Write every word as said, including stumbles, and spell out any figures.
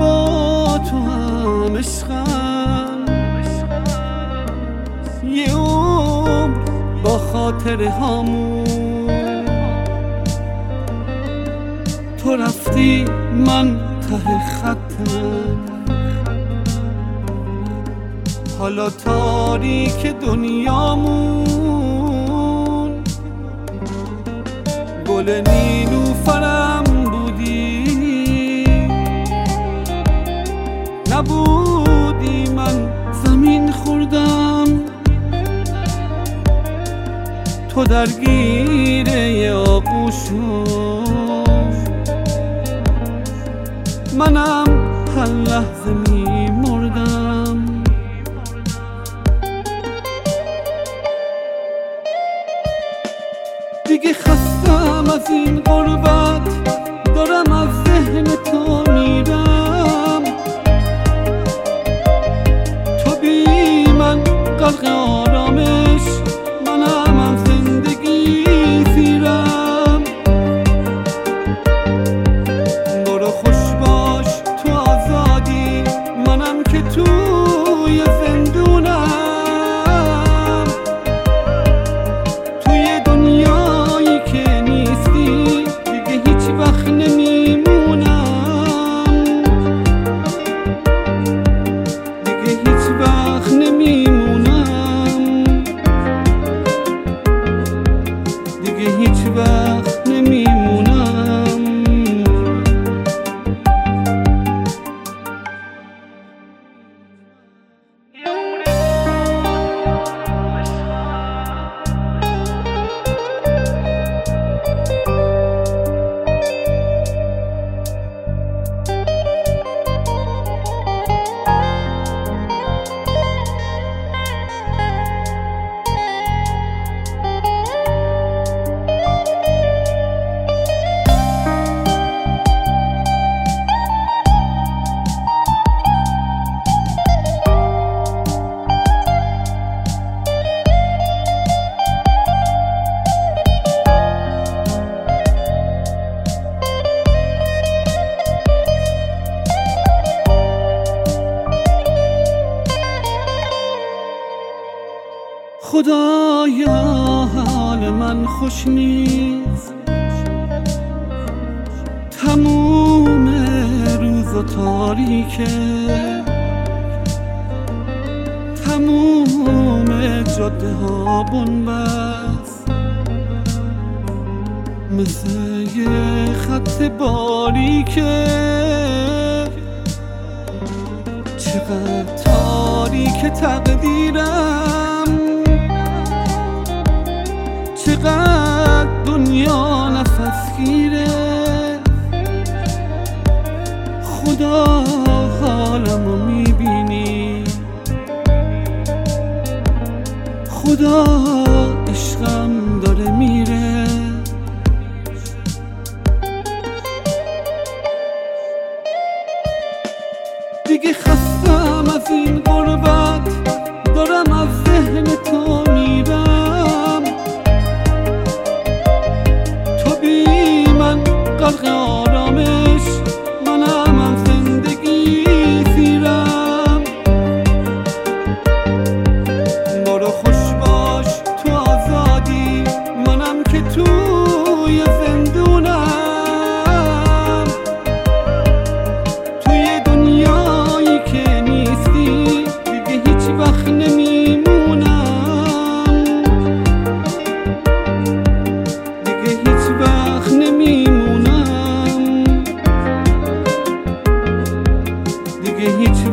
با تو هم عشقم، یه عمر با خاطره هامون. تو رفتی من ته خطم، حالا تاریک دنیامون. گل نیلوفرم بودی، نبودی من زمین خوردم. تو درگیر یه آغوشم، منم هر لحظه می مردم. دیگه خستم از این غربت، دارم از ذهن تو میرم. تو بی من غرق آرامش، منم از زندگی زیرم. برو خوش باش تو آزادی، منم که توی زندونم. توی دنیایی که نیستی دیگه هیچ وقت نمیمونم. دیگه هیچ وقت نمیمونم. دیگه هیچ وقت نمیمونم. خدایا حال من خوش نیست، تموم روز و تاریکه، تموم جاده ها بنبست، مثل یه خط باریکه. چقدر تاریک تقدیرم، چقدر دنیا نفسگیره. خدا حالمو میبینی، خدا عشقم داره میره. دیگه خستم از این غربت، دارم از ذهن تو میرم. تو بی من غرق آرامش، منم از زندگی زیرم. برو خوش باش تو آزادی، منم که توی زندونم. توی دنیایی که نیستی دیگه هیچ وقت نمیمونم. دیگه هیچ وقت نمیمونم. دیگه هیچ